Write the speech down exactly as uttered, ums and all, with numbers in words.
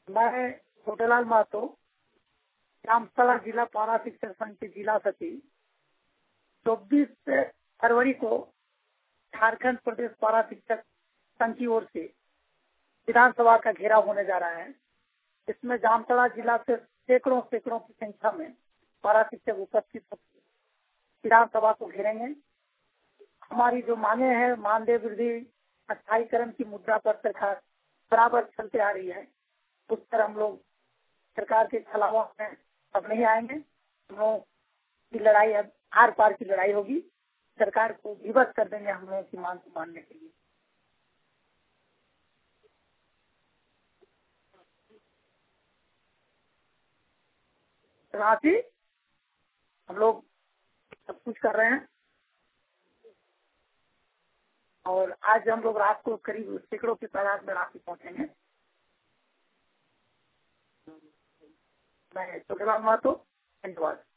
मैं छोटेलाल महतो, जामतला जिला पारा शिक्षक संघ के जिला सचिव। चौबीस फरवरी को झारखंड प्रदेश पारा शिक्षक संघ की ओर से विधानसभा का घेराव होने जा रहा है। इसमें जामतला जिला से सैकड़ों सैकड़ों की संख्या में पारा शिक्षक उपस्थित विधानसभा को घेरेंगे। हमारी जो मांगे हैं, मानदेय वृद्धि, स्थायीकरण की मुद्दा पर सरकार बराबर चलते आ रही है, उस पर हम लोग सरकार के खिलाफ में अब नहीं आएंगे। हम लोग की लड़ाई अब आर पार की लड़ाई होगी। सरकार को विवश कर देंगे हम लोगों की मांग को मानने के लिए। राशि हम लोग सब कुछ कर रहे हैं और आज हम लोग रात को करीब सैकड़ों की तादाद में राशि पहुंचेंगे। मैं छोटेलाल महतो, धन्यवाद।